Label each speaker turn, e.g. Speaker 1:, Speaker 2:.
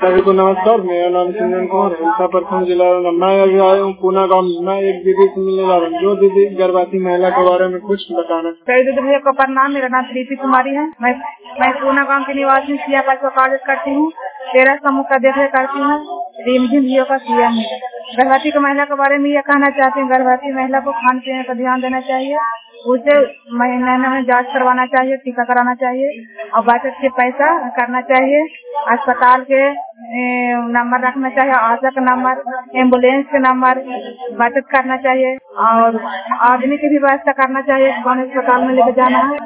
Speaker 1: सभी को नमस्कार। मेरा नाम सिमरन कुमार है, विशाखापट्टनम जिला। मैं अभी आया हूँ पूना गाँव में। मैं एक दीदी से मिलने जा रहा हूँ जो दीदी गर्भवती महिला के बारे में कुछ बताना।
Speaker 2: कई दीदी भैया को प्रणाम। मेरा नाम प्रीति कुमारी है। मैं पूना गाँव की निवासी सिया पास कॉलेज करती हूँ। 13 समूह का देखरेख करती हूँ। रिमझिम जियो का सीएम है। गर्भवती की महिला के बारे में यह कहना चाहती हूँ, गर्भवती महिला को खान पीने पर ध्यान देना चाहिए। उसे महीने में जांच करवाना चाहिए, टीका कराना चाहिए और बचत के पैसा करना चाहिए। अस्पताल के नंबर रखना चाहिए, आशा का नंबर, एम्बुलेंस के नंबर बचत करना चाहिए और आदमी की भी व्यवस्था करना चाहिए कौन अस्पताल में लेके जाना है।